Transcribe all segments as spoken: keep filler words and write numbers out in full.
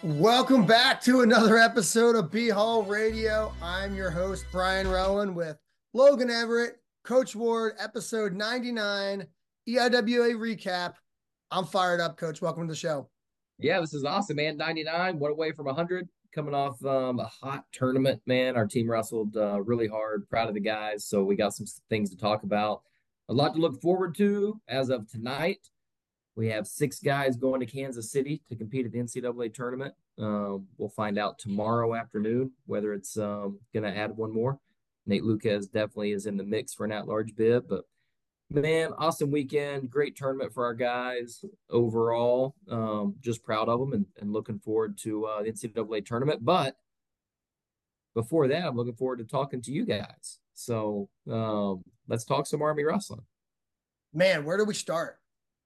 Welcome back to another episode of B Hall Radio. I'm your host, Brian Rowan, with Logan Everett, Coach Ward, episode ninety-nine, E I W A recap. I'm fired up, Coach. Welcome to the show. Yeah, this is awesome, man. ninety-nine, one away from one hundred, coming off um, a hot tournament, man. Our team wrestled uh, really hard. Proud of the guys. So we got some things to talk about. A lot to look forward to as of tonight. We have six guys going to Kansas City to compete at the N C double A tournament. Um, we'll find out tomorrow afternoon whether it's um, going to add one more. Nate Lucas definitely is in the mix for an at-large bid, but man, awesome weekend. Great tournament for our guys overall. Um, just proud of them and, and looking forward to uh, the N C double A tournament. But before that, I'm looking forward to talking to you guys. So um, let's talk some Army wrestling. Man, where do we start?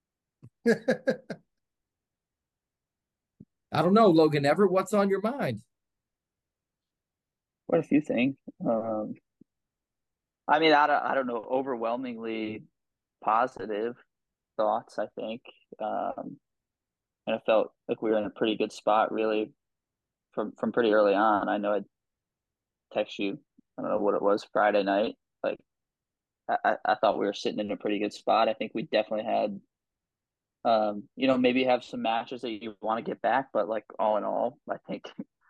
I don't know, Logan Everett, what's on your mind? Quite a few things. Um, I mean, I don't, I don't know, overwhelmingly positive thoughts, I think. Um, and I felt like we were in a pretty good spot, really, from from pretty early on. I know I'd text you, I don't know what it was, Friday night. Like, I, I I thought we were sitting in a pretty good spot. I think we definitely had, um, you know, maybe have some matches that you want to get back, but like all in all, I think,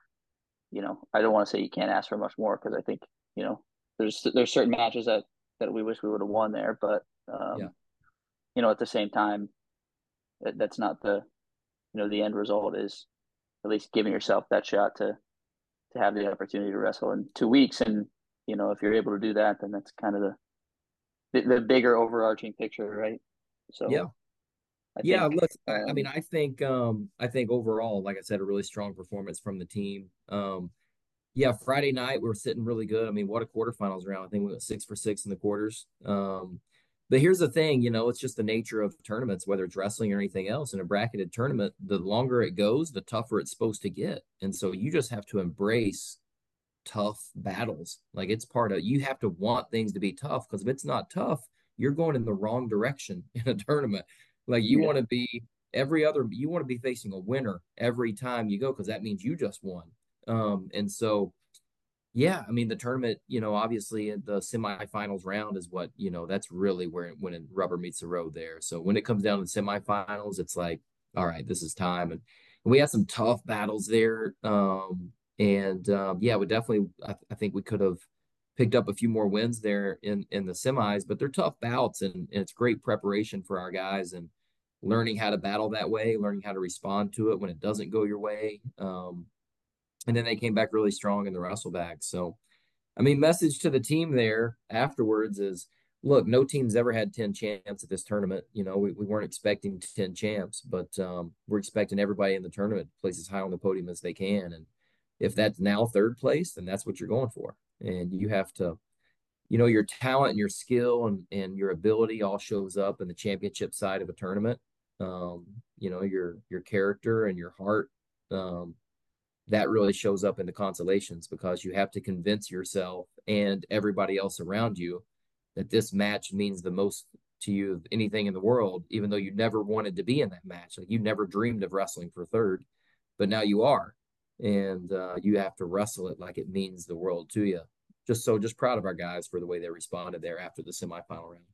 you know, I don't want to say you can't ask for much more because I think, you know, there's there's certain matches that that we wish we would have won there, but Yeah. um, you know, at the same time, that, that's not the you know the end result is at least giving yourself that shot to to have the opportunity to wrestle in two weeks, and you know if you're able to do that, then that's kind of the the, the bigger overarching picture, right? Yeah. So I Yeah, think, look, I, I mean, um, I think um I think overall, like I said, a really strong performance from the team. Um Yeah, Friday night we were sitting really good. I mean, what a quarterfinals round. I think we went six for six in the quarters. Um, but here's the thing, you know, it's just the nature of tournaments, whether it's wrestling or anything else. In a bracketed tournament, the longer it goes, the tougher it's supposed to get. And so you just have to embrace tough battles. Like it's part of you have to want things to be tough because if it's not tough, you're going in the wrong direction in a tournament. Like you yeah, want to be every other, you want to be facing a winner every time you go because that means you just won. Um, and so yeah, I mean the tournament, you know, obviously the semifinals round is what, you know, that's really where when it rubber meets the road there. So when it comes down to the semifinals, it's like, all right, this is time. And, and we had some tough battles there. Um, and um, yeah, we definitely I, I think we could have picked up a few more wins there in in the semis, but they're tough bouts and, and it's great preparation for our guys and learning how to battle that way, learning how to respond to it when it doesn't go your way. Um, and then they came back really strong in the wrestleback. So, I mean, message to the team there afterwards is look, no team's ever had ten champs at this tournament. You know, we, we weren't expecting ten champs, but um, we're expecting everybody in the tournament to place as high on the podium as they can. And if that's now third place, then that's what you're going for. And you have to, you know, your talent and your skill and, and your ability all shows up in the championship side of a tournament. Um, you know, your your character and your heart um, that really shows up in the consolations because you have to convince yourself and everybody else around you that this match means the most to you of anything in the world, even though you never wanted to be in that match. Like you never dreamed of wrestling for third, but now you are. And uh, you have to wrestle it like it means the world to you. Just so, just proud of our guys for the way they responded there after the semifinal round.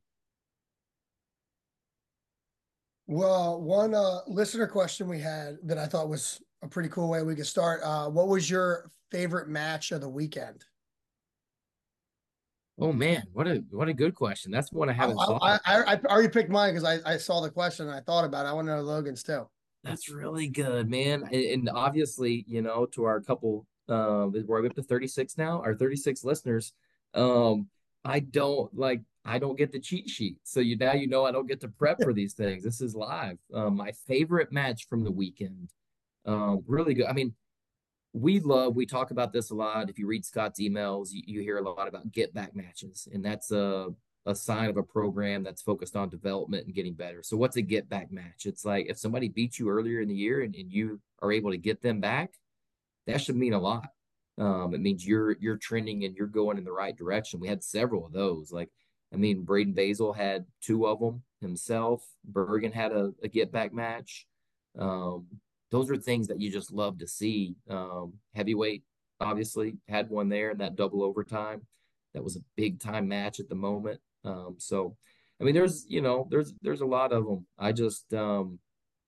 Well, one uh, listener question we had that I thought was a pretty cool way we could start. Uh, what was your favorite match of the weekend? Oh man, what a what a good question. That's one I I, haven't thought I, about. I, I already picked mine because I, I saw the question and I thought about it. I want to know Logan's too. That's really good, man. And, and obviously, you know, to our couple, um, we're up to thirty-six now, our thirty-six listeners. Um, I don't like, I don't get the cheat sheet. So you now you know I don't get to prep for these things. This is live. Um, my favorite match from the weekend. Um, really good. I mean, we love, we talk about this a lot. If you read Scott's emails, you, you hear a lot about get back matches, and that's a, a sign of a program that's focused on development and getting better. So, what's a get back match? It's like if somebody beat you earlier in the year and, and you are able to get them back, that should mean a lot. Um, it means you're you're trending and you're going in the right direction. We had several of those. Like, I mean, Braden Basil had two of them himself. Bergen had a, a get back match. Um, those are things that you just love to see. Um, heavyweight obviously had one there in that double overtime. That was a big time match at the moment. Um, so, I mean, there's, you know, there's, there's a lot of them. I just, um,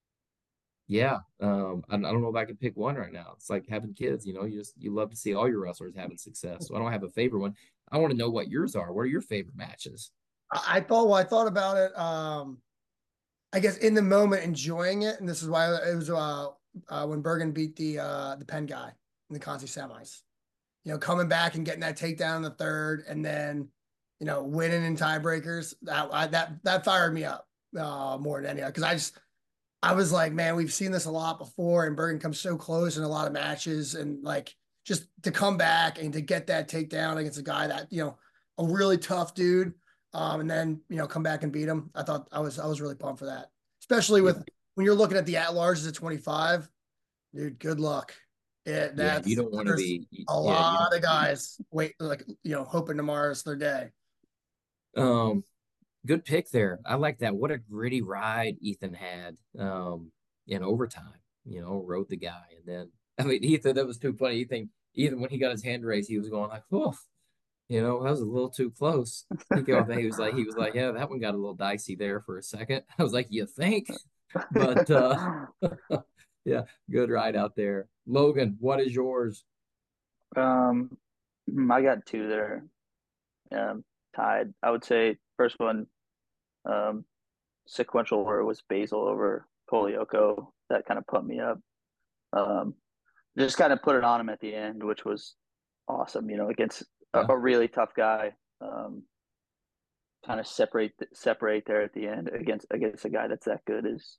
yeah, um, I, I don't know if I can pick one right now. It's like having kids, you know, you just, you love to see all your wrestlers having success. So I don't have a favorite one. I want to know what yours are. What are your favorite matches? I, I thought, well, I thought about it. Um, I guess in the moment, enjoying it, and this is why it was uh, uh when Bergen beat the uh the Penn guy in the Conti semis. You know, coming back and getting that takedown in the third, and then, you know, winning in tiebreakers. That I, that that fired me up uh, more than any because I just I was like, man, we've seen this a lot before, and Bergen comes so close in a lot of matches, and like just to come back and to get that takedown against a guy that, you know, a really tough dude, um, and then, you know, come back and beat him. I thought I was I was really pumped for that, especially Yeah, with when you're looking at the at larges at twenty-five, dude. Good luck. It yeah, you that's don't want to there's be, a yeah, you don't lot want of to be. guys wait like, you know, hoping tomorrow's their day. Um, Good pick there. I like that. What a gritty ride Ethan had um in overtime. You know, rode the guy, and then I mean Ethan, that was too funny. Ethan, Ethan when he got his hand raised, he was going like, "Oh, you know, that was a little too close." He came off and he was like, he was like, "Yeah, that one got a little dicey there for a second." I was like, "You think?" But uh yeah, good ride out there. Logan, what is yours? Um, hmm, I got two there, um, tied. I would say first one, um, sequential where it was Basil over Kolioko. That kind of put me up. Um, just kind of put it on him at the end, which was awesome. You know, against a, Yeah, a really tough guy. Um, kind of separate separate there at the end against against a guy that's that good is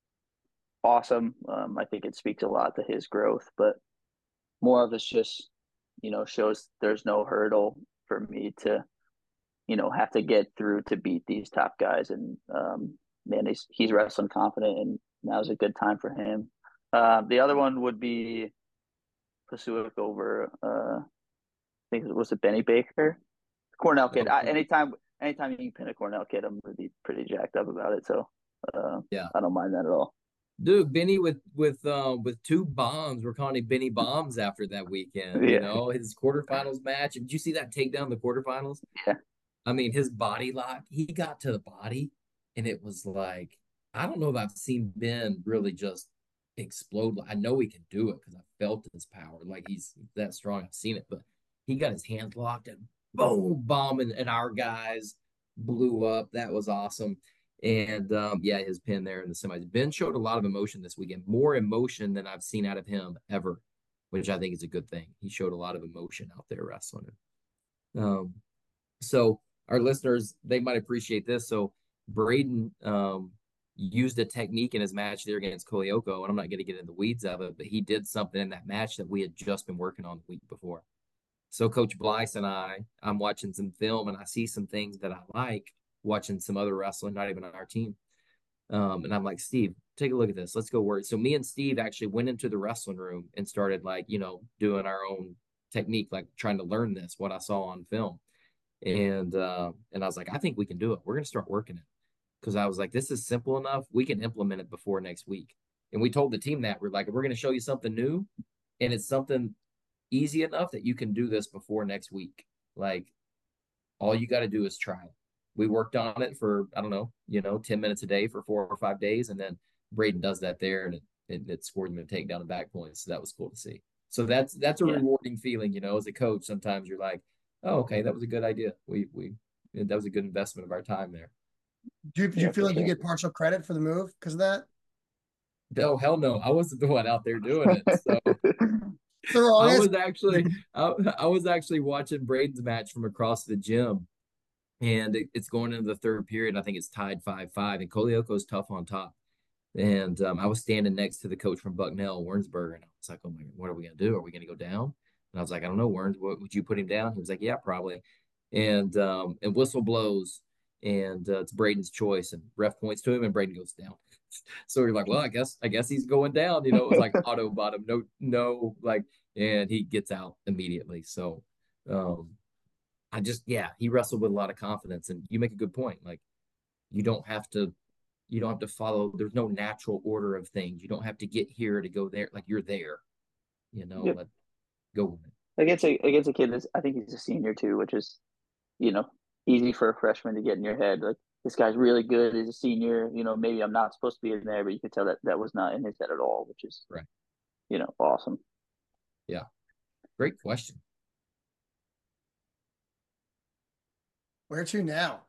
awesome. Um, I think it speaks a lot to his growth, but more of it's just, you know, shows there's no hurdle for me to, you know, have to get through to beat these top guys. And um, man, he's he's wrestling confident, and now's a good time for him. Uh, the other one would be Pasuik over, uh, I think it was a Benny Baker, Cornell kid. I, okay. anytime, anytime you can pin a Cornell kid, I'm gonna be pretty jacked up about it. So uh, Yeah. I don't mind that at all. Dude, Benny with with uh, with two bombs. We're calling him Benny Bombs after that weekend. You Yeah, know, his quarterfinals match. Did you see that takedown in the quarterfinals? yeah, I mean, his body lock. He got to the body, and it was like I don't know if I've seen Ben really just explode. I know he can do it because I felt his power. Like he's that strong. I've seen it, but he got his hands locked and boom, bombing, and our guys blew up. That was awesome. And um, yeah, his pin there in the semis. Ben showed a lot of emotion this weekend, more emotion than I've seen out of him ever, which I think is a good thing. He showed a lot of emotion out there wrestling. Um, so our listeners, they might appreciate this. So Braden um, used a technique in his match there against Kolioko, and I'm not going to get into the weeds of it, but he did something in that match that we had just been working on the week before. So Coach Blyce and I, I'm watching some film and I see some things that I like watching some other wrestling, not even on our team. Um, and I'm like, Steve, take a look at this. Let's go work. So me and Steve actually went into the wrestling room and started like, you know, doing our own technique, like trying to learn this, what I saw on film. And uh, and I was like, I think we can do it. We're gonna start working it. Because I was like, this is simple enough. We can implement it before next week. And we told the team that we're like, we're gonna show you something new, and it's something easy enough that you can do this before next week. Like all you got to do is try it. We worked on it for, I don't know, you know, ten minutes a day for four or five days. And then Braden does that there and it, it, it scored him a takedown and back points. So that was cool to see. So that's, that's a yeah, rewarding feeling, you know, as a coach, sometimes you're like, oh, okay, that was a good idea. We, we, that was a good investment of our time there. Do you, do you yeah, feel for like you sure. get partial credit for the move because of that? No, hell no. I wasn't the one out there doing it. So It's the wrong I answer. was actually, I, I was actually watching Braden's match from across the gym and it, it's going into the third period. I think it's tied five five, and Kolioko's tough on top. And um, I was standing next to the coach from Bucknell, Wernsberger, and I was like, "Oh my God, what are we gonna do? Are we gonna go down?" And I was like, "I don't know, Werns. What, would you put him down?" He was like, "Yeah, probably." And um, and whistle blows, and uh, it's Braden's choice, and ref points to him, and Braden goes down. So you're like, "Well, I guess I guess he's going down." You know, it was like auto bottom, no no like, and he gets out immediately. So. Um, I just, yeah, he wrestled with a lot of confidence. And you make a good point. Like, you don't have to, You don't have to follow. There's no natural order of things. You don't have to get here to go there. Like you're there. You know, Yep. let go with it. Against a against a kid that's, I think he's a senior too, which is, you know, easy for a freshman to get in your head. Like, this guy's really good. He's a senior. You know, maybe I'm not supposed to be in there, but you could tell that that was not in his head at all, which is Right. You know, awesome. Yeah. Great question. Where to now?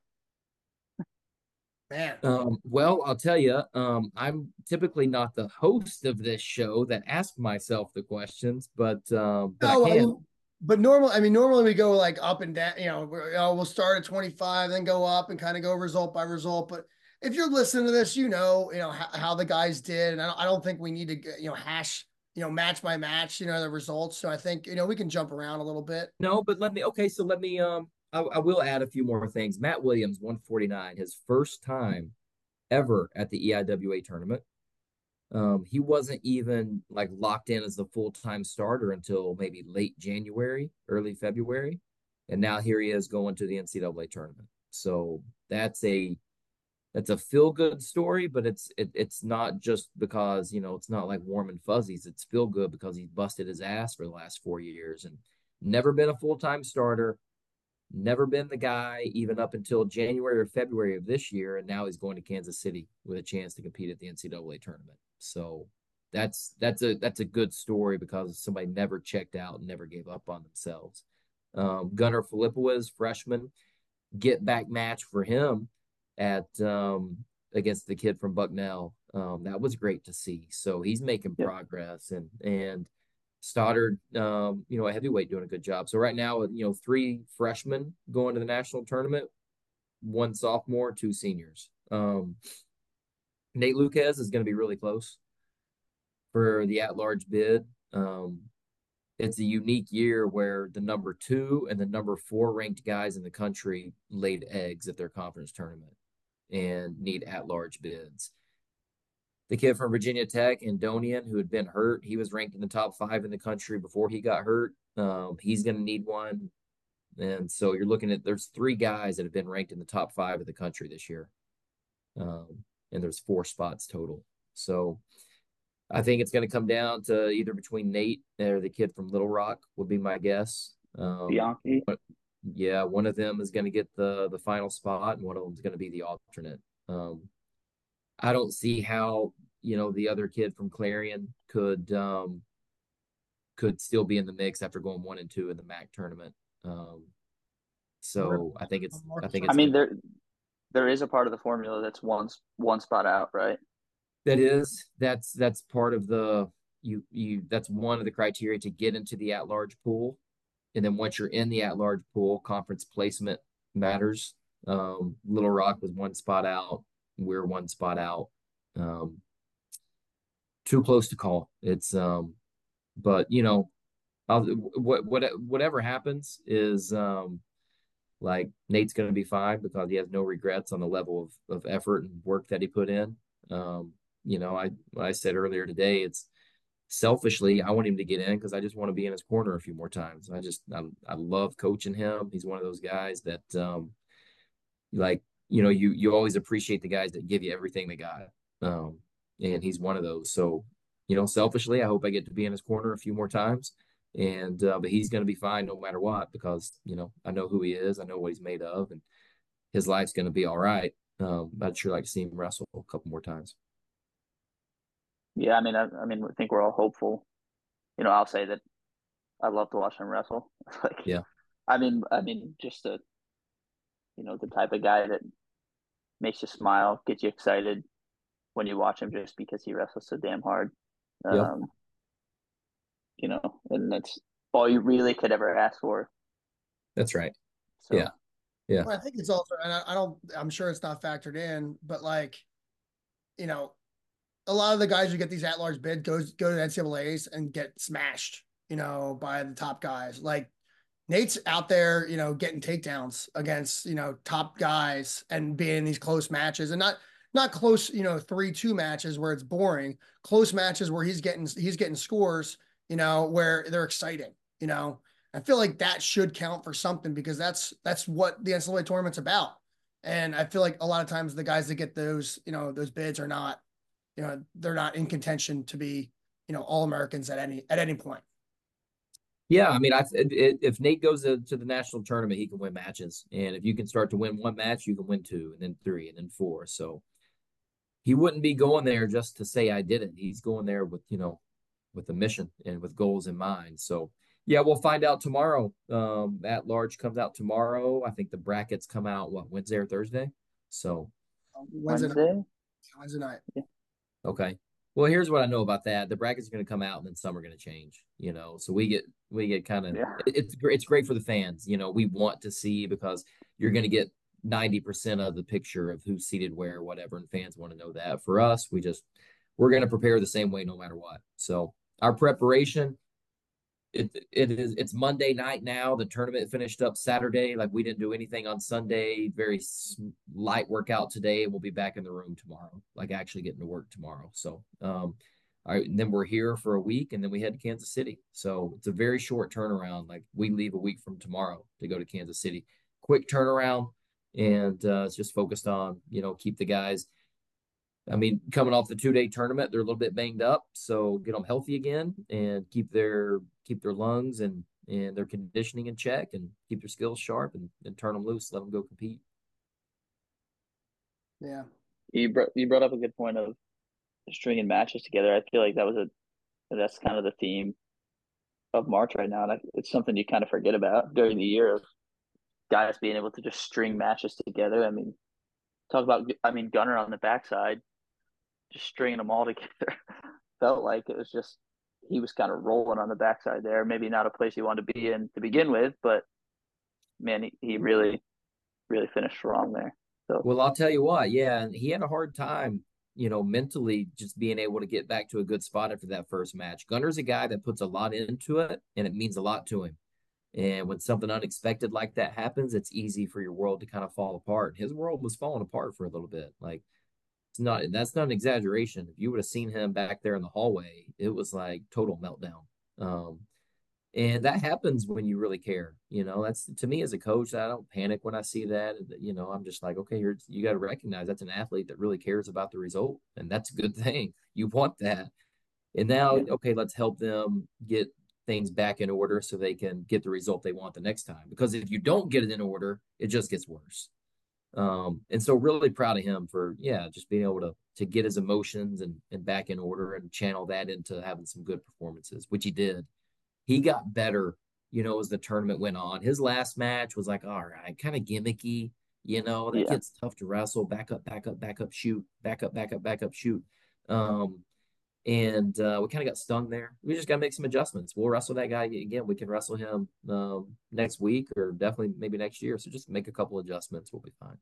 Man. Um, well, I'll tell you, um, I'm typically not the host of this show that ask myself the questions, but um, but I Oh, can. well, but normally, I mean, normally we go like up and down. You know, we're, you know, we'll start at twenty-five, then go up and kind of go result by result. But if you're listening to this, you know, you know how, how the guys did, and I don't, I don't think we need to, you know, hash, you know, match by match, you know, the results. So I think, you know, we can jump around a little bit. No, but let me. Okay, so let me. Um, I, I will add a few more things. Matt Williams, one forty-nine, his first time ever at the E I W A tournament. Um, he wasn't even like locked in as the full time starter until maybe late January, early February, and now here he is going to the N C double A tournament. So that's a that's a feel good story, but it's it, it's not just because, you know, it's not like warm and fuzzies. It's feel good because he's busted his ass for the last four years and never been a full time starter, never been the guy even up until January or February of this year, and now he's going to Kansas City with a chance to compete at the N C double A tournament. So that's that's a that's a good story because somebody never checked out and never gave up on themselves. Um, Gunnar Filipowicz, freshman, get back match for him at um, against the kid from Bucknell. Um, that was great to see. So he's making Yep. progress, and and Stoddard, um, you know, a heavyweight doing a good job. So right now, you know, three freshmen going to the national tournament, one sophomore, two seniors. Um, Nate Lucas is going to be really close for the at-large bid. Um, it's a unique year where the number two and the number four ranked guys in the country laid eggs at their conference tournament and need at-large bids. The kid from Virginia Tech, Andonian, who had been hurt, he was ranked in the top five in the country before he got hurt. Um, he's going to need one. And so you're looking at, there's three guys that have been ranked in the top five of the country this year. Um, and there's four spots total. So I think it's going to come down to either between Nate or the kid from Little Rock would be my guess. Um, Bianchi. but yeah, one of them is going to get the the final spot, and one of them is going to be the alternate. Um, I don't see how, you know, the other kid from Clarion could um, could still be in the mix after going one and two in the M A C tournament. Um, so I think it's I think I it's mean, gonna, there there is a part of the formula that's one one spot out, right? that is that's that's part of the you you that's one of the criteria to get into the at large pool, and then once you're in the at large pool, conference placement matters. Um, Little Rock was one spot out. We're one spot out. Um, too close to call. It's um, but you know, I'll, what what whatever happens is um, like Nate's going to be fine because he has no regrets on the level of of effort and work that he put in. Um, you know, I I said earlier today, it's selfishly I want him to get in because I just want to be in his corner a few more times. I just I, I love coaching him. He's one of those guys that um, like you know you you always appreciate the guys that give you everything they got. Um, and he's one of those. So you know, selfishly, I hope I get to be in his corner a few more times. And uh, but he's going to be fine no matter what because you know I know who he is. I know what he's made of, and his life's going to be all right. Um, I'd sure like to see him wrestle a couple more times. Yeah, I mean, I, I mean, I think we're all hopeful. You know, I'll say that I love to watch him wrestle. Like, Yeah. I mean, I mean, just a, you know, the type of guy that makes you smile, gets you excited when you watch him just because he wrestles so damn hard. Yep. Um, you know, and that's all you really could ever ask for. That's right. So, Yeah. Yeah. Well, I think it's also, and I, I don't, I'm sure it's not factored in, but like, you know, a lot of the guys who get these at-large bid goes go to the N C double A's and get smashed, you know, by the top guys. Like Nate's out there, you know, getting takedowns against, you know, top guys and being in these close matches and not not close, you know, three two matches where it's boring, close matches where he's getting he's getting scores, you know, where they're exciting, you know. I feel like that should count for something because that's that's what the N C double A tournament's about. And I feel like a lot of times the guys that get those, you know, those bids are not, you know, they're not in contention to be, you know, all Americans at any at any point. Yeah, I mean, I if Nate goes to, to the national tournament, he can win matches, and if you can start to win one match, you can win two, and then three, and then four. So he wouldn't be going there just to say I did it. He's going there with you know, with a mission and with goals in mind. So yeah, we'll find out tomorrow. Um, at large comes out tomorrow. I think the brackets come out what Wednesday or Thursday. So Wednesday, Wednesday. night. Wednesday night. Yeah. Okay. Well, here's what I know about that. The brackets are going to come out and then some are going to change, you know. So we get we get kind of Yeah. it's it's great for the fans, you know. We want to see because you're going to get ninety percent of the picture of who's seated where, whatever, and fans want to know that. For us, we just we're going to prepare the same way no matter what. So our preparation, it it is it's Monday night now. The tournament finished up Saturday. Like we didn't do anything on Sunday. Very light workout today. We'll be back in the room tomorrow. Like actually getting to work tomorrow. So um, all right, and then we're here for a week, and then we head to Kansas City. So it's a very short turnaround. Like we leave a week from tomorrow to go to Kansas City. Quick turnaround, and uh, it's just focused on you know keep the guys. I mean, coming off the two-day tournament, they're a little bit banged up, so get them healthy again and keep their keep their lungs and and their conditioning in check and keep their skills sharp and, and turn them loose, let them go compete. Yeah, you brought you brought up a good point of stringing matches together. I feel like that was a that's kind of the theme of March right now, and I, it's something you kind of forget about during the year of guys being able to just string matches together. I mean, talk about I mean Gunnar on the backside. Just stringing them all together. Felt like it was just he was kind of rolling on the backside there. Maybe not a place he wanted to be in to begin with, but man, he, he really, really finished strong there. So Well, I'll tell you what, yeah, and he had a hard time, you know, mentally just being able to get back to a good spot after that first match. Gunnar's a guy that puts a lot into it, and it means a lot to him. And when something unexpected like that happens, it's easy for your world to kind of fall apart. His world was falling apart for a little bit. Like it's not that's not an exaggeration. If you would have seen him back there in the hallway, it was like total meltdown. Um, and that happens when you really care. You know, that's to me as a coach, I don't panic when I see that. You know, I'm just like, okay, you're you got to recognize that's an athlete that really cares about the result, and that's a good thing. You want that. And now, yeah, okay, let's help them get things back in order so they can get the result they want the next time. Because if you don't get it in order, it just gets worse. Um, and so really proud of him for, yeah, just being able to to get his emotions and, and back in order and channel that into having some good performances, which he did. He got better, you know, as the tournament went on. His last match was like, all right, kind of gimmicky, you know, that yeah, kid's tough to wrestle, back up, back up, back up, shoot, back up, back up, back up, shoot. Um, and uh, we kind of got stung there. We just got to make some adjustments. We'll wrestle that guy again. We can wrestle him um, next week or definitely maybe next year. So just make a couple adjustments. We'll be fine.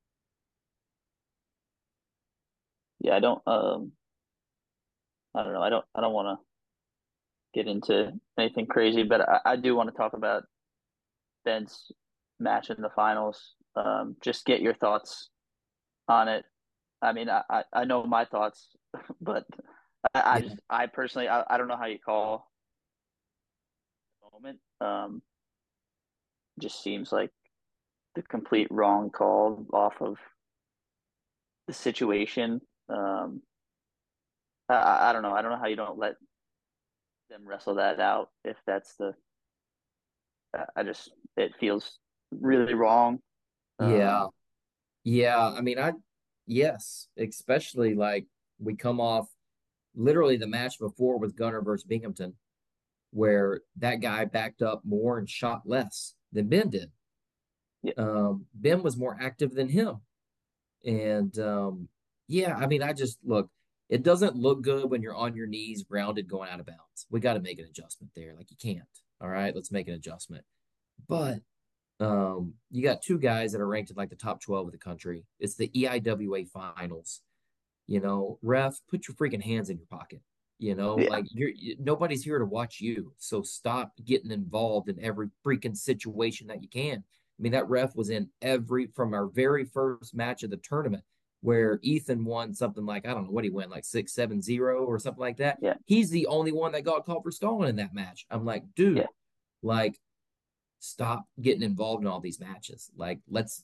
yeah. I don't, um, I don't know. I don't, I don't want to get into anything crazy, but I, I do want to talk about Ben's match in the finals. Um, just get your thoughts on it. I mean, I, I, I know my thoughts, but I, I Yeah. just, I personally, I, I don't know how you call the moment. Um, just seems like the complete wrong call off of the situation. Um, I, I don't know. I don't know how you don't let them wrestle that out if that's the. I just it feels really wrong. Yeah. Um, Yeah. I mean, I, yes, especially like we come off literally the match before with Gunnar versus Binghamton, where that guy backed up more and shot less than Ben did. yeah, Um, Ben was more active than him. And um, yeah, I mean, I just look, it doesn't look good when you're on your knees, grounded, going out of bounds. We got to make an adjustment there. Like you can't. All right, let's make an adjustment. But um, you got two guys that are ranked in like the top twelve of the country. It's the E I W A finals. You know, ref, put your freaking hands in your pocket. You know, yeah, like you're you, nobody's here to watch you. So stop getting involved in every freaking situation that you can. I mean, that ref was in every from our very first match of the tournament where Ethan won something like, I don't know what he won, like six, seven, zero or something like that. yeah, He's the only one that got called for stalling in that match. I'm like, dude, yeah, like, stop getting involved in all these matches. Like, let's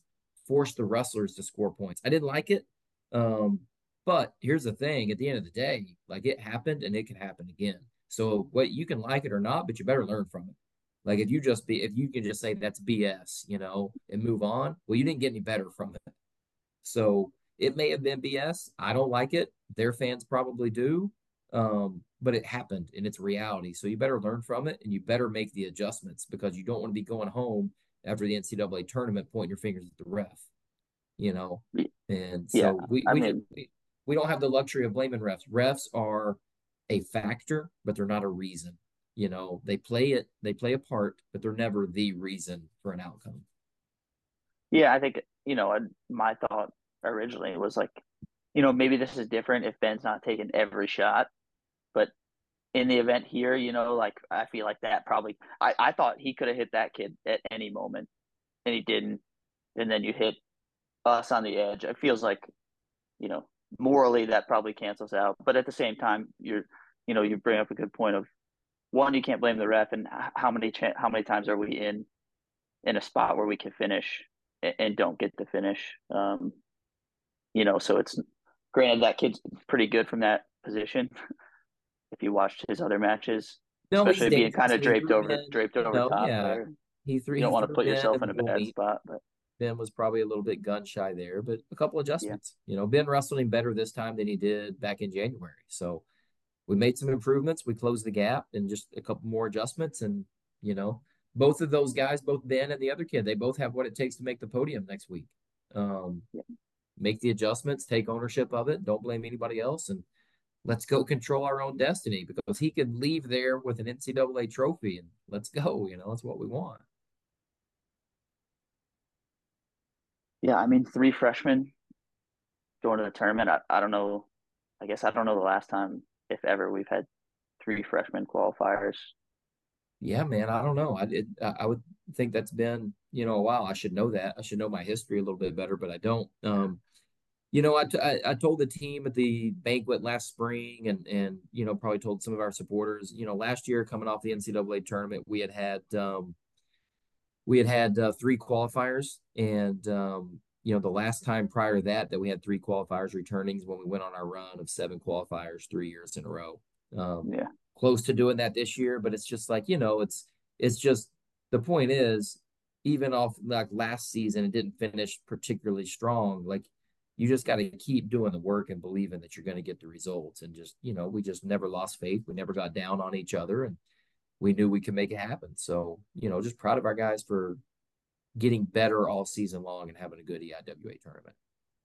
force the wrestlers to score points. I didn't like it. Um, but here's the thing, at the end of the day, like it happened and it can happen again. So what you can like it or not, but you better learn from it. Like if you just be if you can just say that's B S, you know, and move on, well, you didn't get any better from it. So it may have been B S. I don't like it. Their fans probably do. Um, but it happened and it's reality. So you better learn from it and you better make the adjustments because you don't want to be going home after the N C double A tournament pointing your fingers at the ref, you know. And Yeah, so we I we, mean, we we don't have the luxury of blaming refs. Refs are a factor, but they're not a reason. You know, they play it, they play a part, but they're never the reason for an outcome. yeah, I think, you know, my thought originally was like, you know, maybe this is different if Ben's not taking every shot, but in the event here, you know, like I feel like that probably I, I thought he could have hit that kid at any moment and he didn't. And then you hit us on the edge. It feels like, you know, morally that probably cancels out. But at the same time, you're, you know, you bring up a good point of one, you can't blame the ref, and how many cha- how many times are we in in a spot where we can finish and, and don't get to finish? Um, you know, so it's granted that kid's pretty good from that position. If you watched his other matches, No, he's especially being kind dangerous of and he draped threw over in, draped you over know, top yeah. there. He threw You he don't want to threw put him in yourself and in a well, bad he, spot, but Ben was probably a little bit gun shy there, but a couple yeah, adjustments. You know, Ben wrestled him better this time than he did back in January. So we made some improvements. We closed the gap and just a couple more adjustments. And, you know, both of those guys, both Ben and the other kid, they both have what it takes to make the podium next week. Um, yeah. Make the adjustments, take ownership of it. Don't blame anybody else. And let's go control our own destiny because he could leave there with an N C double A trophy and let's go. You know, that's what we want. Yeah, I mean, three freshmen going to the tournament. I, I don't know. I guess I don't know the last time, if ever, we've had three freshman qualifiers. Yeah, man. I don't know. I did. I would think that's been, you know, a while. I should know that. I should know my history a little bit better, but I don't. Um, you know, I, t- I I told the team at the banquet last spring, and and you know, probably told some of our supporters. You know, last year coming off the N C double A tournament, we had had um, we had had uh, three qualifiers, and um, you know, the last time prior to that that we had three qualifiers returning is when we went on our run of seven qualifiers three years in a row. Um, Yeah, Close to doing that this year, but it's just like, you know, it's it's just the point is, even off like last season, it didn't finish particularly strong. Like you just got to keep doing the work and believing that you're going to get the results. And just, you know, we just never lost faith. We never got down on each other, and we knew we could make it happen. So, you know, just proud of our guys for getting better all season long and having a good E I W A tournament.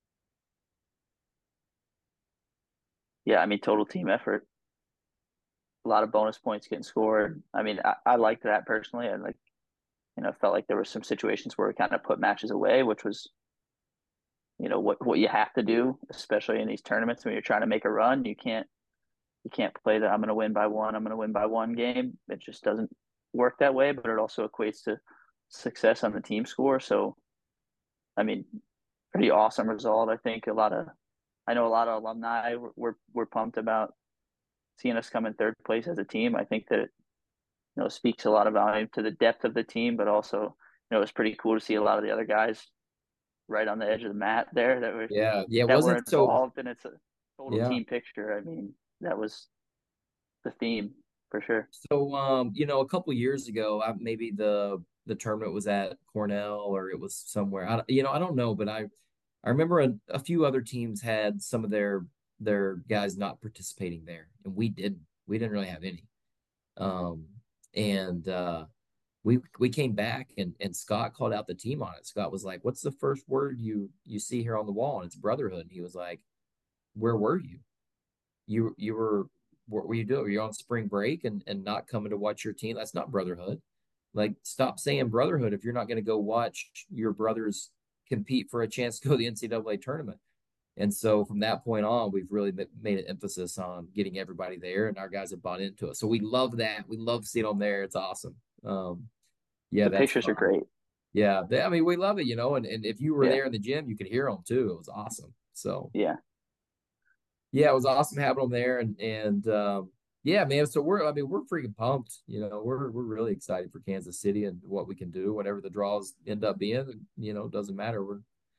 yeah. I mean, total team effort. A lot of bonus points getting scored. I mean, I, I liked that personally. I like, you know, felt like there were some situations where we kind of put matches away, which was, you know, what what you have to do, especially in these tournaments when you're trying to make a run. You can't you can't play that I'm going to win by one. I'm going to win by one game. It just doesn't work that way. But it also equates to success on the team score. So, I mean, pretty awesome result. I think a lot of I know a lot of alumni were were, were pumped about seeing us come in third place as a team. I think that, you know, speaks a lot of volume to the depth of the team, but also, you know, it was pretty cool to see a lot of the other guys right on the edge of the mat there that were Yeah, yeah, it that were wasn't so. involved, and it's a total Yeah. team picture. I mean, that was the theme for sure. So, um, you know, a couple years ago, I, maybe the the tournament was at Cornell or it was somewhere. I, you know, I don't know, but I I remember a, a few other teams had some of their their guys not participating there, and we didn't. We didn't really have any. Um, and uh, we we came back, and and Scott called out the team on it. Scott was like, "What's the first word you you see here on the wall?" And it's brotherhood. And he was like, "Where were you? You you were what were you doing? Were you on spring break and and not coming to watch your team? That's not brotherhood. Like, stop saying brotherhood if you're not going to go watch your brothers compete for a chance to go to the N C double A tournament." And so from that point on, we've really made an emphasis on getting everybody there, and our guys have bought into it. So we love that. We love seeing them there. It's awesome. Um, yeah, The that's pictures are fun. great. Yeah, they, I mean, we love it, you know. And, and if you were Yeah, there in the gym, you could hear them too. It was awesome. So yeah, yeah, it was awesome having them there, and and um, yeah, man. So we're, I mean, we're freaking pumped. You know, we're we're really excited for Kansas City and what we can do. Whatever the draws end up being, you know, doesn't matter. We're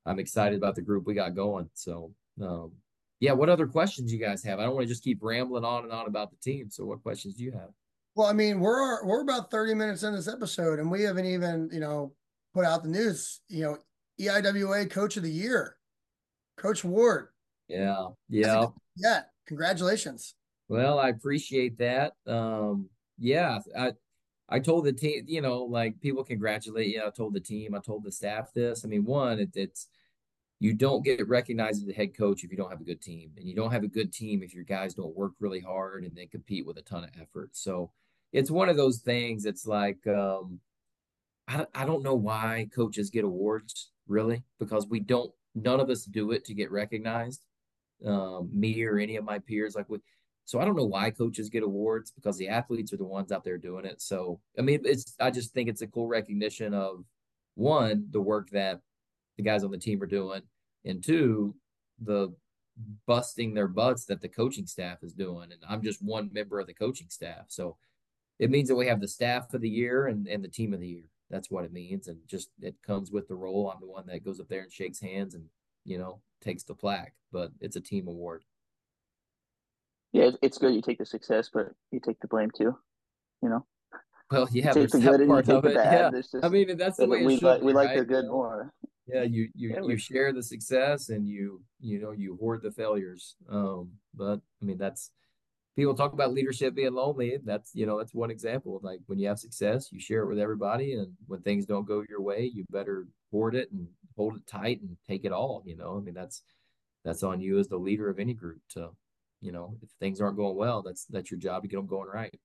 I'm excited about the group we got going. So, um, yeah, what other questions you guys have? I don't want to just keep rambling on and on about the team. So, what questions do you have? Well, I mean, we're we're about thirty minutes in this episode, and we haven't even, you know, put out the news. You know, E I W A Coach of the Year, Coach Ward. Yeah, yeah. Yeah, congratulations. Well, I appreciate that. Um, yeah, I I told the team, you know, like people congratulate you. I told the team, I told the staff this. I mean, one, it, it's you don't get recognized as a head coach if you don't have a good team, and you don't have a good team if your guys don't work really hard and they compete with a ton of effort. So it's one of those things. It's like um, I I don't know why coaches get awards really, because we don't. None of us do it to get recognized. Um, me or any of my peers, like we. So I don't know why coaches get awards, because the athletes are the ones out there doing it. So I mean, it's I just think it's a cool recognition of one, the work that the guys on the team are doing, and two, the busting their butts that the coaching staff is doing. And I'm just one member of the coaching staff. So it means that we have the staff of the year and, and the team of the year. That's what it means. And just it comes with the role. I'm the one that goes up there and shakes hands and, you know, takes the plaque, but it's a team award. Yeah, it's good you take the success, but you take the blame too. You know, Well, you yeah, take there's the good that and you part take of the it. Yeah. bad. There's I just mean, that's the way it we should like be, we like right? the good You know? more. Yeah, you you Yeah, you we, share the success and you you know you hoard the failures. Um, but I mean that's people talk about leadership being lonely. That's you know that's one example. Like when you have success, you share it with everybody, and when things don't go your way, you better hoard it and hold it tight and take it all. You know, I mean that's that's on you as the leader of any group to, you know, if things aren't going well, that's that's your job to get them going right.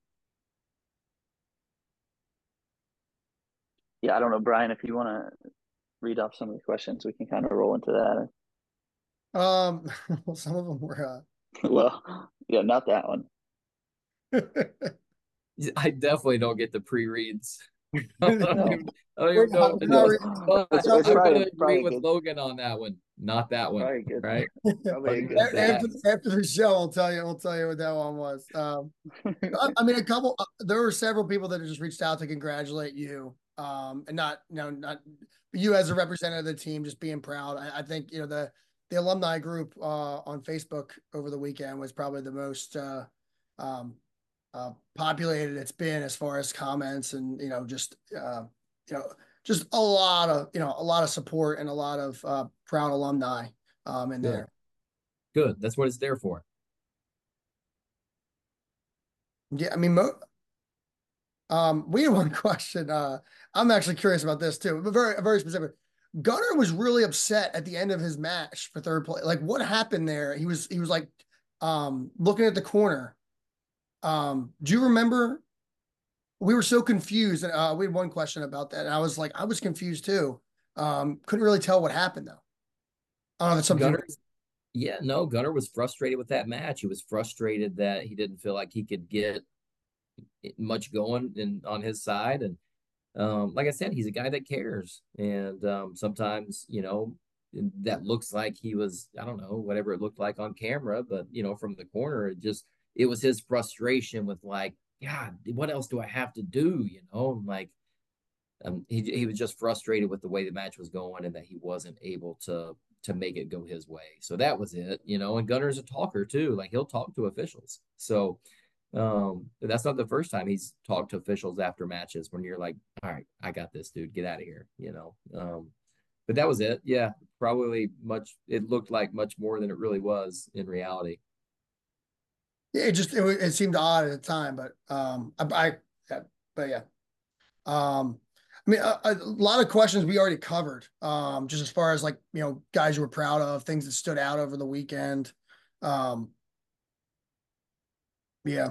yeah, I don't know, Brian, if you want to read off some of the questions, we can kind of roll into that. Um, well, some of them were. Well, yeah, not that one. Uh... I definitely don't get the pre-reads. I don't No, even, I don't we're even know. not, we're not no, But it's it's I'm probably gonna agree probably a with good, Logan on that one. Not that one, probably good, right? probably a good thing. after after the show, I'll tell you. I'll tell you what that one was. Um, I, I mean, a couple. Uh, there were several people that just reached out to congratulate you, um, and not, you know, not you as a representative of the team, just being proud. I, I think you know the the alumni group uh, on Facebook over the weekend was probably the most uh, um, uh, populated it's been as far as comments and you know just uh, you know just a lot of you know a lot of support and a lot of uh, proud alumni um, in Good. there. Good. That's what it's there for. Yeah, I mean, mo- Um, we had one question. Uh, I'm actually curious about this too, but very, very specific. Gunner was really upset at the end of his match for third place. Like, what happened there? He was, he was like, um, looking at the corner. Um, do you remember? We were so confused, and uh, we had one question about that, and I was like, I was confused too. Um, couldn't really tell what happened though. I don't know if it's something. Gunner, yeah, no, Gunner was frustrated with that match. He was frustrated that he didn't feel like he could get much going in on his side. And um, like I said, he's a guy that cares. And um, sometimes, you know, that looks like he was, I don't know, whatever it looked like on camera, but you know, from the corner, it just it was his frustration with like, God, what else do I have to do? You know, like um, he he was just frustrated with the way the match was going and that he wasn't able to to make it go his way. So that was it, you know. And Gunner's a talker too; like he'll talk to officials. So um, that's not the first time he's talked to officials after matches when you're like, all right, I got this, dude, get out of here, you know. Um, but that was it. Yeah, probably much. It looked like much more than it really was in reality. Yeah, it just it, it seemed odd at the time, but um, I, I yeah, but yeah. Um, I mean, a, a lot of questions we already covered. Um, just as far as like you know, guys you were proud of, things that stood out over the weekend. Um, yeah.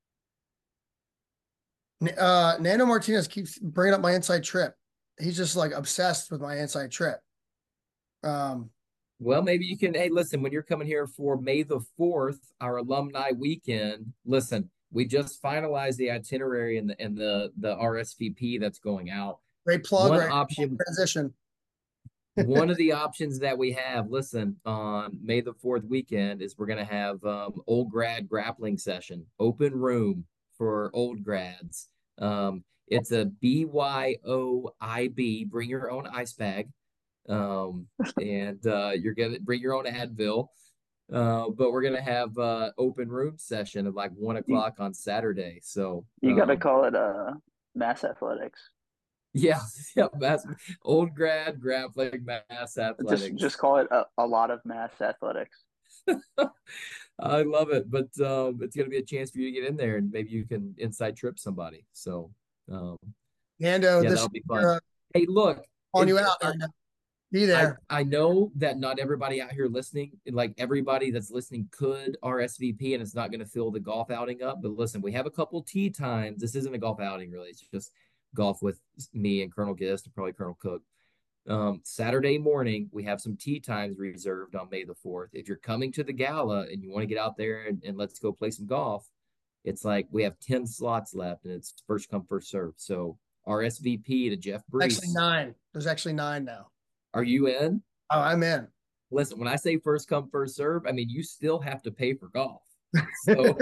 Uh, Nando Martinez keeps bringing up my inside trip. He's just like obsessed with my inside trip. Um, Well, maybe you can. Hey, listen, when you're coming here for May the fourth, our alumni weekend, listen, we just finalized the itinerary and the and the the R S V P that's going out. great plug, One right? option, Transition. one of the options that we have, listen, on May the fourth weekend is we're going to have um, old grad grappling session, open room for old grads. Um, it's a B Y O I B, bring your own ice bag. Um, and uh, you're gonna bring your own Advil. Uh, but we're gonna have uh open room session at like one You o'clock on Saturday. So you got to um, call it uh mass athletics. yeah, yeah, mass, old grad grappling mass Just athletics. just call it a, a lot of mass athletics. I love it, but um, it's gonna be a chance for you to get in there and maybe you can inside trip somebody. So um, Nando, yeah, this that'll be fun. year, uh, Hey, look, calling it, you it- out, I, Nando. Be I there. I know that not everybody out here listening, like everybody that's listening, could R S V P, and it's not going to fill the golf outing up. But listen, we have a couple tee times. This isn't a golf outing, really. It's just golf with me and Colonel Gist and probably Colonel Cook. Um, Saturday morning, we have some tee times reserved on May the fourth. If you're coming to the gala and you want to get out there and, and let's go play some golf, it's like we have ten slots left and it's first come, first serve. So R S V P to Jeff Actually, Brees. nine. There's actually nine now. Are you in? Oh, I'm in. Listen, when I say first come, first serve, I mean you still have to pay for golf. So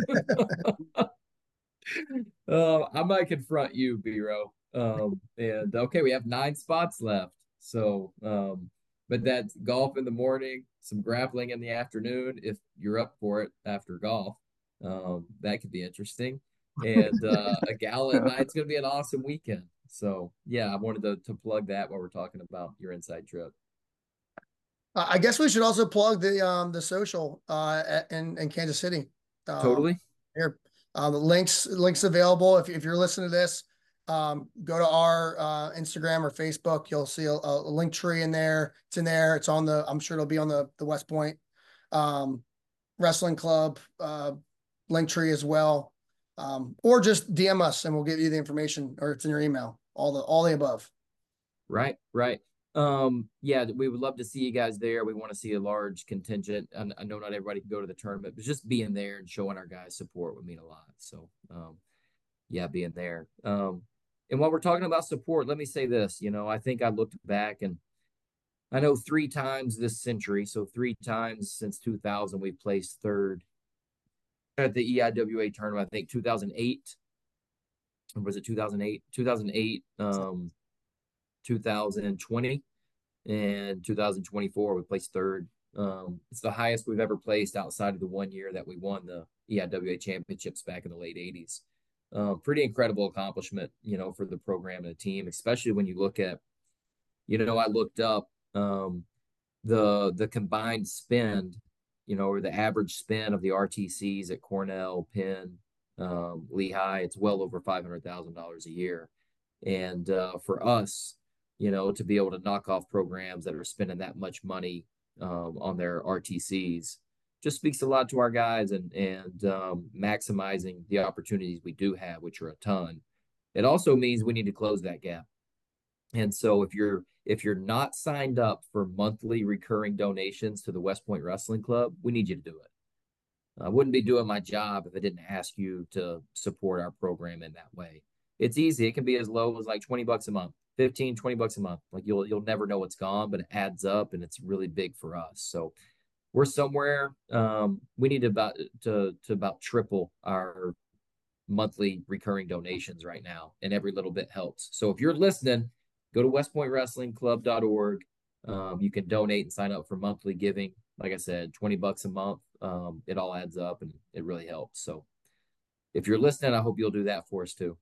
uh, I might confront you, B-Row. Um, and okay, we have nine spots left. So, um, but that's golf in the morning, some grappling in the afternoon if you're up for it after golf. Um, that could be interesting. And uh, a gala at night. It's going to be an awesome weekend. So, yeah, I wanted to, to plug that while we're talking about your inside trip. Uh, I guess we should also plug the um the social uh at- in in Kansas City. Um, Totally. here, um, the links links available. If if you're listening to this, um, go to our uh, Instagram or Facebook. You'll see a, a link tree in there. It's in there. It's on the. I'm sure it'll be on the the West Point um, Wrestling Club uh, link tree as well. Um, or just D M us and we'll give you the information, or it's in your email. All the all the above. Right, right. Um, yeah, we would love to see you guys there. We want to see a large contingent. I, I know not everybody can go to the tournament, but just being there and showing our guys support would mean a lot. So, um, yeah, being there. Um, and while we're talking about support, let me say this. You know, I think I looked back and I know three times this century, so three times since two thousand, we placed third at the E I W A tournament. I think two thousand eight, or was it two thousand eight? two thousand eight, um, two thousand twenty, and two thousand twenty-four, we placed third. Um, it's the highest we've ever placed outside of the one year that we won the E I W A championships back in the late eighties. Um, pretty incredible accomplishment, you know, for the program and the team, especially when you look at, you know, I looked up um, the the combined spend, you know, or the average spend of the R T Cs at Cornell, Penn, um, Lehigh. It's well over five hundred thousand dollars a year. And uh, for us, you know, to be able to knock off programs that are spending that much money um, on their R T Cs just speaks a lot to our guys and and um, maximizing the opportunities we do have, which are a ton. It also means we need to close that gap. And so if you're if you're not signed up for monthly recurring donations to the West Point Wrestling Club, we need you to do it. I wouldn't be doing my job if I didn't ask you to support our program in that way. It's easy. It can be as low as like twenty bucks a month, fifteen, twenty bucks a month. Like you'll you'll never know what's gone, but it adds up and it's really big for us. So we're somewhere um we need to about to to about triple our monthly recurring donations right now, and every little bit helps. So if you're listening, go to west point wrestling club dot org. Um, you can donate and sign up for monthly giving. Like I said, twenty bucks a month. Um, it all adds up and it really helps. So if you're listening, I hope you'll do that for us too.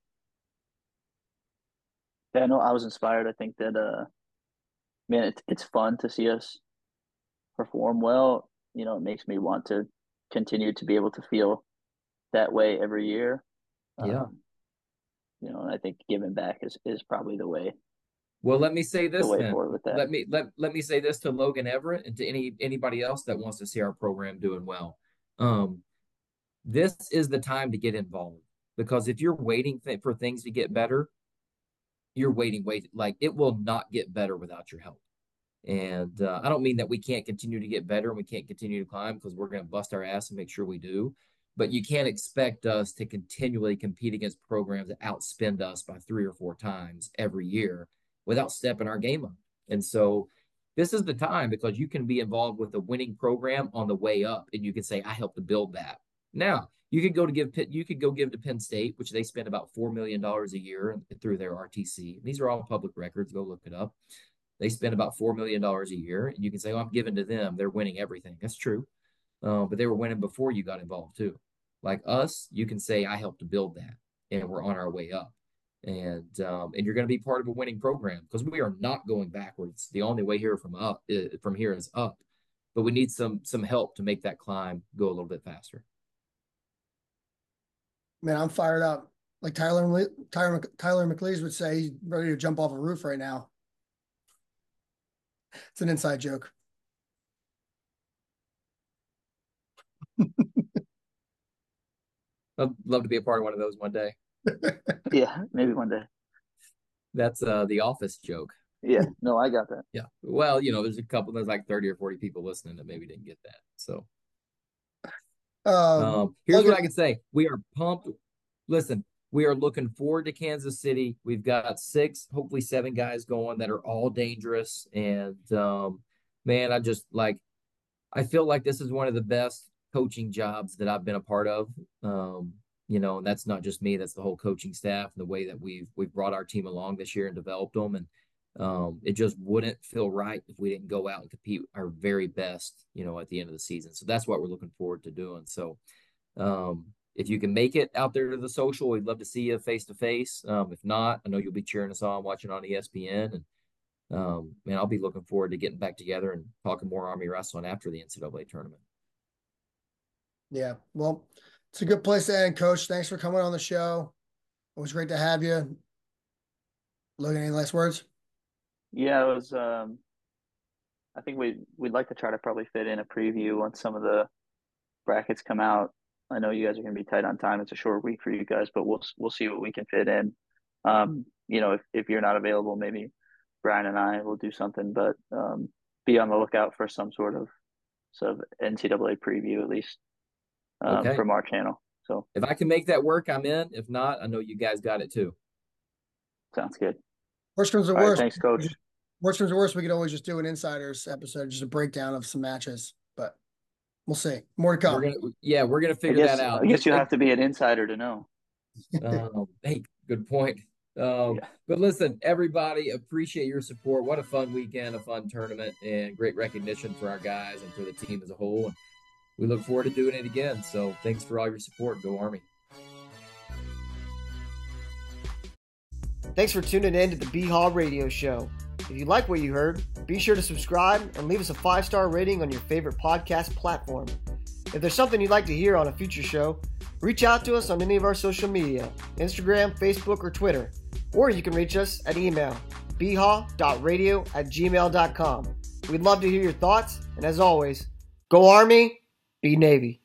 Yeah, no, I was inspired. I think that uh man, it's it's fun to see us perform well. You know, it makes me want to continue to be able to feel that way every year. Yeah. Um, you know, and I think giving back is, is probably the way Well, let me say the this way then. forward with that. Let me let let me say this to Logan Everett and to any anybody else that wants to see our program doing well. Um, this is the time to get involved, because if you're waiting th- for things to get better, you're waiting, wait, like it will not get better without your help. And uh, I don't mean that we can't continue to get better and we can't continue to climb, because we're going to bust our ass and make sure we do. But you can't expect us to continually compete against programs that outspend us by three or four times every year without stepping our game up. And so this is the time, because you can be involved with a winning program on the way up and you can say, I helped to build that. Now, you could go to give you could go give to Penn State, which they spend about four million dollars a year through their R T C. These are all public records. Go look it up. They spend about four million dollars a year. And you can say, oh, I'm giving to them. They're winning everything. That's true. Uh, but they were winning before you got involved too. Like us, you can say, I helped to build that and we're on our way up. And um, and you're going to be part of a winning program because we are not going backwards. The only way here from up is, from here is up. But we need some some help to make that climb go a little bit faster. Man, I'm fired up. Like Tyler Tyler Tyler McLeese would say, he's ready to jump off a roof right now. It's an inside joke. I'd love to be a part of one of those one day. Yeah, maybe one day. That's uh the Office joke. Yeah, no, I got that. Yeah. Well, you know, there's a couple, there's like thirty or forty people listening that maybe didn't get that. So um, um here's what I can say. We are pumped. Listen, we are looking forward to Kansas City. We've got six, hopefully seven guys going that are all dangerous. And um, man, I just like, I feel like this is one of the best coaching jobs that I've been a part of. Um, you know, and that's not just me, that's the whole coaching staff and the way that we've we've brought our team along this year and developed them. And um, it just wouldn't feel right if we didn't go out and compete our very best, you know, at the end of the season. So that's what we're looking forward to doing. So um, if you can make it out there to the social, we'd love to see you face to face. If not, I know you'll be cheering us on, watching on E S P N. And um, man, I'll be looking forward to getting back together and talking more Army wrestling after the N C double A tournament. Yeah, well, it's a good place to end, Coach. Thanks for coming on the show. It was great to have you. Logan, any last words? Yeah, it was. Um, I think we we'd like to try to probably fit in a preview once some of the brackets come out. I know you guys are going to be tight on time. It's a short week for you guys, but we'll we'll see what we can fit in. Um, you know, if if you're not available, maybe Brian and I will do something. But um, be on the lookout for some sort of sort of N C double A preview at least um, Okay. from our channel. So if I can make that work, I'm in. If not, I know you guys got it too. Sounds good. Worst comes to All right, worst. thanks, Coach. Worst comes to worst, we could always just do an insiders episode, just a breakdown of some matches. But we'll see. More to come. We're gonna, yeah, we're gonna figure guess, that out. I guess you have to be an insider to know. um, hey, good point. Um, Yeah. But listen, everybody, appreciate your support. What a fun weekend, a fun tournament, and great recognition for our guys and for the team as a whole. And we look forward to doing it again. So thanks for all your support. Go Army. Thanks for tuning in to the B-Hall Radio Show. If you like what you heard, be sure to subscribe and leave us a five-star rating on your favorite podcast platform. If there's something you'd like to hear on a future show, reach out to us on any of our social media, Instagram, Facebook, or Twitter. Or you can reach us at email, b haw dot radio at gmail dot com. We'd love to hear your thoughts, and as always, go Army, be Navy.